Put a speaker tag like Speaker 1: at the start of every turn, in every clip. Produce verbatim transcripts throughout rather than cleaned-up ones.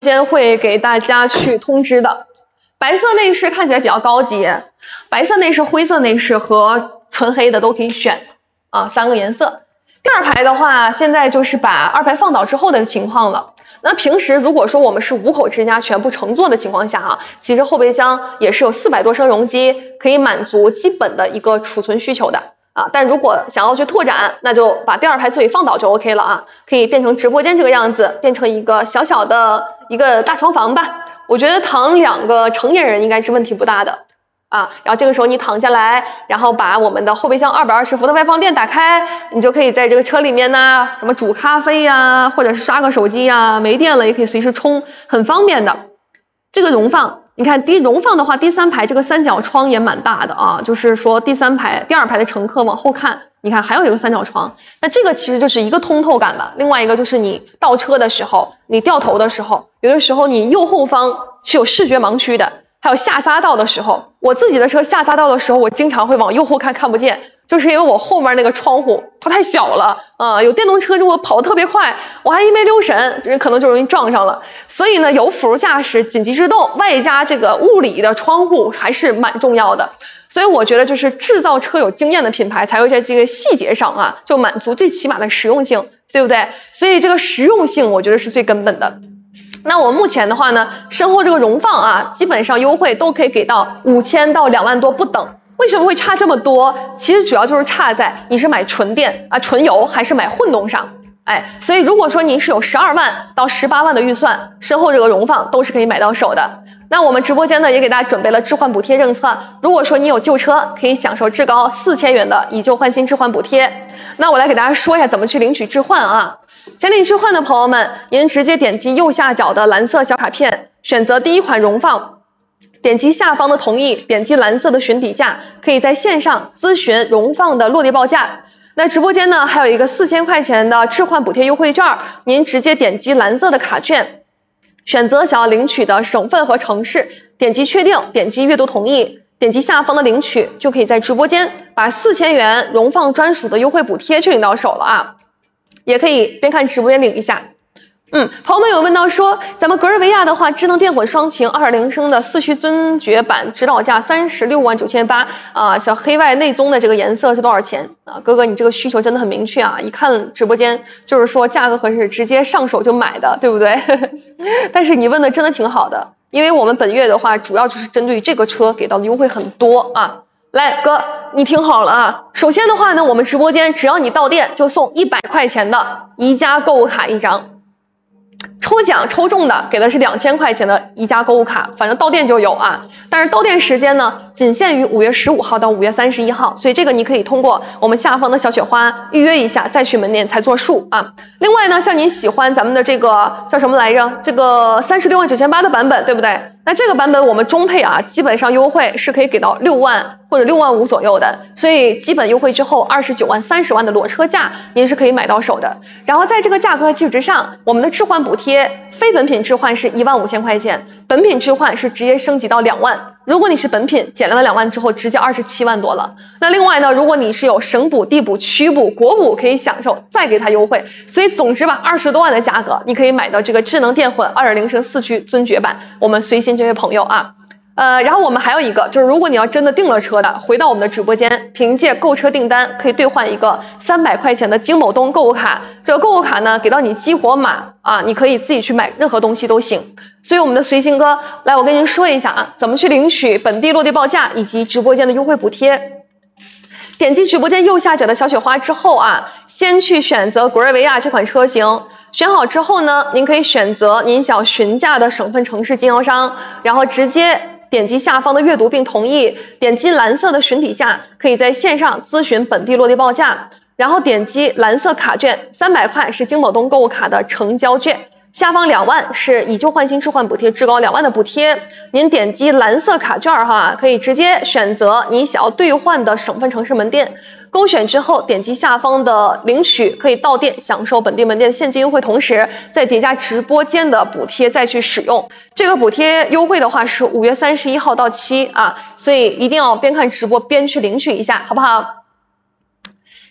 Speaker 1: 间会给大家去通知的。白色内饰看起来比较高级，白色内饰、灰色内饰和纯黑的都可以选啊，三个颜色。第二排的话，现在就是把二排放倒之后的情况了。那平时如果说我们是五口之家全部乘坐的情况下啊，其实后备箱也是有四百多升容积，可以满足基本的一个储存需求的啊。但如果想要去拓展，那就把第二排座椅放倒就 OK 了啊，可以变成直播间这个样子，变成一个小小的一个大床房吧。我觉得躺两个成年人应该是问题不大的啊。然后这个时候你躺下来，然后把我们的后备箱二百二十伏的外放电打开，你就可以在这个车里面呢，什么煮咖啡呀，或者是刷个手机呀，没电了也可以随时充，很方便的。这个容放，你看第容放的话，第三排这个三角窗也蛮大的啊，就是说第三排第二排的乘客往后看，你看还有一个三角窗，那这个其实就是一个通透感吧。另外一个就是你倒车的时候，你掉头的时候，有的时候你右后方是有视觉盲区的，还有下匝道的时候，我自己的车下匝道的时候，我经常会往右后看看不见，就是因为我后面那个窗户它太小了啊、呃。有电动车如果跑得特别快，我还一没留神，就是可能就容易撞上了。所以呢，有辅助驾驶、紧急制动，外加这个物理的窗户还是蛮重要的。所以我觉得就是制造车有经验的品牌才会在这个细节上啊，就满足最起码的实用性，对不对？所以这个实用性我觉得是最根本的。那我目前的话呢，身后这个容放啊，基本上优惠都可以给到五千到两万多不等。为什么会差这么多？其实主要就是差在你是买纯电啊、纯油还是买混动上。哎，所以如果说您是有十二万到十八万的预算，身后这个容放都是可以买到手的。那我们直播间呢也给大家准备了置换补贴政策，如果说你有旧车，可以享受至高四千元的以旧换新置换补贴。那我来给大家说一下怎么去领取置换啊。想领置换的朋友们，您直接点击右下角的蓝色小卡片，选择第一款容放，点击下方的同意，点击蓝色的询底价，可以在线上咨询容放的落地报价。那直播间呢还有一个四千块钱的置换补贴优惠券，您直接点击蓝色的卡券，选择想要领取的省份和城市，点击确定，点击阅读同意，点击下方的领取，就可以在直播间把四千元容放专属的优惠补贴去领到手了啊。也可以边看直播间领一下。嗯，朋友们有问到说，咱们格尔维亚的话，智能电混双擎二点零升的四驱尊爵版指导价三十六万九千八啊，小黑外内棕的这个颜色是多少钱啊？哥哥，你这个需求真的很明确啊，一看直播间就是说价格合适，直接上手就买的，对不对？但是你问的真的挺好的，因为我们本月的话，主要就是针对这个车给到的优惠很多啊。来哥，你听好了啊！首先的话呢，我们直播间只要你到店就送一百块钱的宜家购物卡一张，抽奖抽中的给的是两千块钱的宜家购物卡，反正到店就有啊。但是到店时间呢，仅限于五月十五号到五月三十一号，所以这个你可以通过我们下方的小雪花预约一下，再去门店才作数啊。另外呢，像您喜欢咱们的这个叫什么来着？这个三十六万九千八的版本，对不对？那这个版本我们中配啊，基本上优惠是可以给到六万或者六万五左右的，所以基本优惠之后二十九万、三十万的裸车价您是可以买到手的。然后在这个价格基础之上，我们的置换补贴，非本品置换是一万五千块钱，本品置换是直接升级到两万。如果你是本品减了两万之后，直接二十七万多了。那另外呢，如果你是有省补、地补、区补、国补可以享受，再给它优惠，所以总之吧，二十多万的价格，你可以买到这个智能电混二点零升四驱尊爵版。我们随心这位朋友啊。呃，然后我们还有一个，就是如果你要真的订了车的，回到我们的直播间，凭借购车订单可以兑换一个三百块钱的京某东购物卡。这个购物卡呢，给到你激活码啊，你可以自己去买任何东西都行。所以我们的随心哥，来我跟您说一下啊，怎么去领取本地落地报价以及直播间的优惠补贴。点击直播间右下角的小雪花之后啊，先去选择格瑞维亚这款车型。选好之后呢，您可以选择您想询价的省份城市经销商，然后直接点击下方的阅读并同意，点击蓝色的询底价，可以在线上咨询本地落地报价，然后点击蓝色卡券，三百块是京某东购物卡的成交券，下方两万是以旧换新置换补贴，至高两万的补贴。您点击蓝色卡券哈，可以直接选择你想要兑换的省份城市门店。勾选之后，点击下方的领取，可以到店享受本地门店的现金优惠，同时再叠加直播间的补贴再去使用。这个补贴优惠的话是五月三十一号到期啊，所以一定要边看直播边去领取一下，好不好？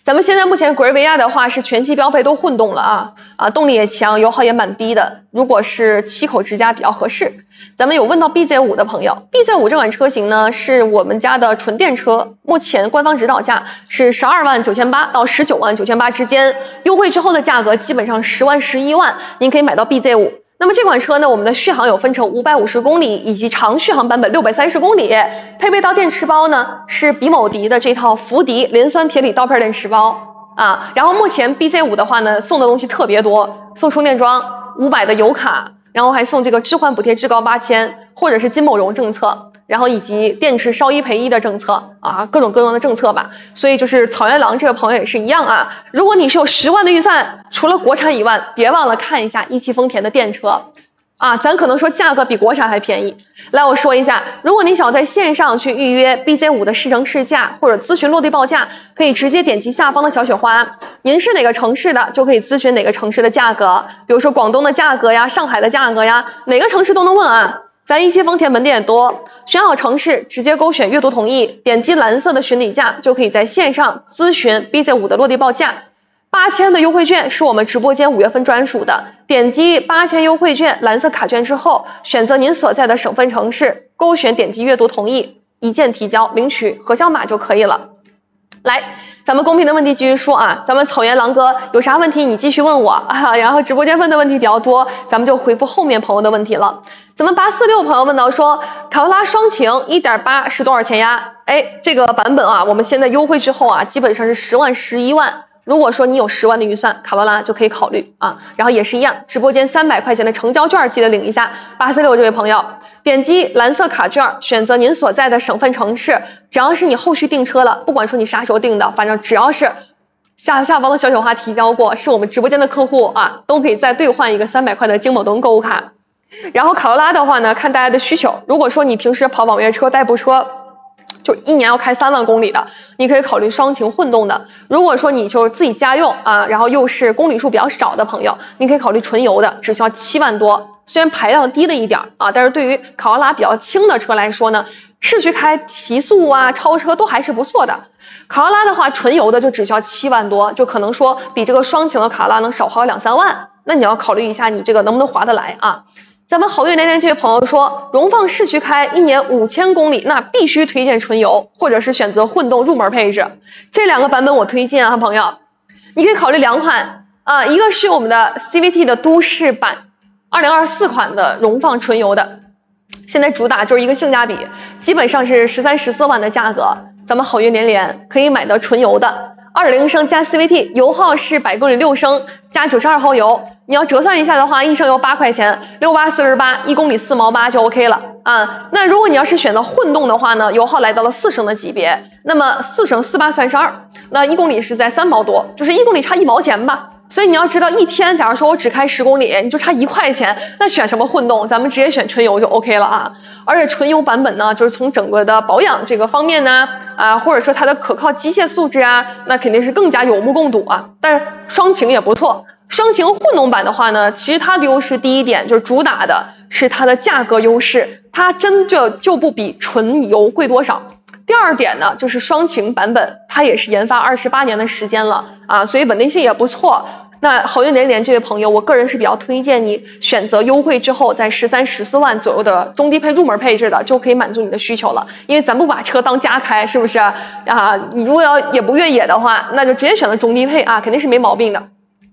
Speaker 1: 咱们现在目前格瑞维亚的话是全系标配都混动了啊啊，动力也强，油耗也蛮低的。如果是七口之家比较合适。咱们有问到 B Z 五 的朋友 ，B Z 五 这款车型呢是我们家的纯电车，目前官方指导价是十二万九千八到十九万九千八之间，优惠之后的价格基本上十万十一万，您可以买到 B Z 五。那么这款车呢，我们的续航有分成五百五十公里以及长续航版本六百三十公里，配备到电池包呢是比某迪的这套福迪磷酸铁锂刀片电池包啊。然后目前 B Z 五 的话呢，送的东西特别多，送充电桩五百的油卡，然后还送这个置换补贴至高八千，或者是金某融政策，然后以及电池烧一赔一的政策啊，各种各样的政策吧。所以就是草原狼这个朋友也是一样啊，如果你是有十万的预算，除了国产以外，别忘了看一下一汽丰田的电车啊，咱可能说价格比国产还便宜。来，我说一下，如果你想在线上去预约 B Z 五 的试乘试驾或者咨询落地报价，可以直接点击下方的小雪花，您是哪个城市的就可以咨询哪个城市的价格，比如说广东的价格呀，上海的价格呀，哪个城市都能问啊。咱一汽丰田门店也多，选好城市，直接勾选阅读同意，点击蓝色的询礼价，就可以在线上咨询 B Z 五 的落地报价。八千的优惠券是我们直播间五月份专属的，点击八千优惠券蓝色卡券之后，选择您所在的省份城市，勾选点击阅读同意，一键提交领取核销码就可以了。来，咱们公屏的问题继续说啊，咱们草原狼哥有啥问题你继续问我啊，然后直播间问的问题比较多，咱们就回复后面朋友的问题了。咱们八四六朋友问到说，卡罗拉双擎 一点八 是多少钱呀？哎，这个版本啊，我们现在优惠之后啊，基本上是十万十一万。如果说你有十万的预算，卡罗拉就可以考虑啊。然后也是一样，直播间三百块钱的成交券记得领一下。八四六这位朋友，点击蓝色卡券，选择您所在的省份城市，只要是你后续订车了，不管说你啥时候订的，反正只要是下下方的小雪花提交过，是我们直播间的客户啊，都可以再兑换一个三百块的京某东购物卡。然后卡罗拉的话呢，看大家的需求，如果说你平时跑网约车、代步车，就一年要开三万公里的，你可以考虑双擎混动的。如果说你就是自己家用啊，然后又是公里数比较少的朋友，你可以考虑纯油的，只需要七万多。虽然排量低了一点啊，但是对于卡罗拉比较轻的车来说呢，市区开提速啊、超车都还是不错的。卡罗拉的话，纯油的就只需要七万多，就可能说比这个双擎的卡罗拉能少花两三万，那你要考虑一下你这个能不能划得来啊。咱们好运连连这位朋友说，荣放市区开一年五千公里，那必须推荐纯油，或者是选择混动入门配置。这两个版本我推荐啊，朋友，你可以考虑两款啊，一个是我们的 C V T 的都市版二零二四款的荣放纯油的，现在主打就是一个性价比，基本上是十三十四万的价格，咱们好运连连可以买到纯油的二点零升加 C V T， 油耗是百公里六升加九十二毫油。你要折算一下的话，一升油八块钱，六八四十八，一公里四毛八就 OK 了啊。那如果你要是选择混动的话呢，油耗来到了四升的级别，那么四升四八三十二，那一公里是在三毛多，就是一公里差一毛钱吧。所以你要知道，一天假如说我只开十公里，你就差一块钱，那选什么混动？咱们直接选纯油就 OK 了啊。而且纯油版本呢，就是从整个的保养这个方面呢，啊，或者说它的可靠机械素质啊，那肯定是更加有目共睹啊。但是双擎也不错。双擎混动版的话呢，其实它的优势第一点就是主打的是它的价格优势，它真就就不比纯油贵多少。第二点呢，就是双擎版本它也是研发二十八年的时间了啊，所以稳定性也不错。那好运连连这位朋友，我个人是比较推荐你选择优惠之后在十三十四万左右的中低配入门配置的，就可以满足你的需求了。因为咱不把车当家开，是不是啊？你如果要也不越野的话，那就直接选择中低配啊，肯定是没毛病的。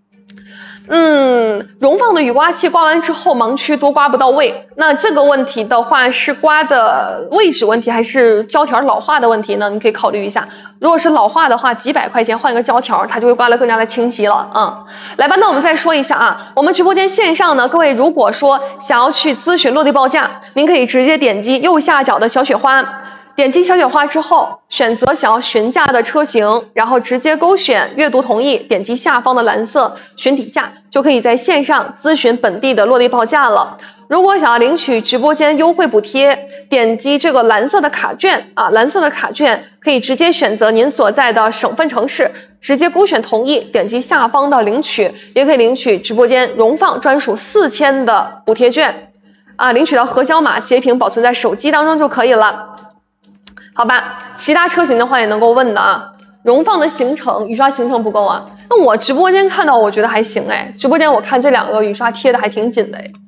Speaker 1: 嗯，荣放的雨刮器刮完之后盲区多刮不到位，那这个问题的话是刮的位置问题还是胶条老化的问题呢？你可以考虑一下。如果是老化的话，几百块钱换一个胶条，它就会刮得更加的清晰了。嗯，来吧，那我们再说一下啊，我们直播间线上呢，各位如果说想要去咨询落地报价，您可以直接点击右下角的小雪花。点击小雪花之后，选择想要询价的车型，然后直接勾选阅读同意，点击下方的蓝色询底价，就可以在线上咨询本地的落地报价了。如果想要领取直播间优惠补贴，点击这个蓝色的卡券啊，蓝色的卡券可以直接选择您所在的省份城市，直接勾选同意，点击下方的领取，也可以领取直播间荣放专属四千的补贴券啊，领取到核销码截屏保存在手机当中就可以了。好吧，其他车型的话也能够问的啊。 荣放的行程，雨刷行程不够啊。那我直播间看到，我觉得还行哎，直播间我看这两个雨刷贴的还挺紧的哎。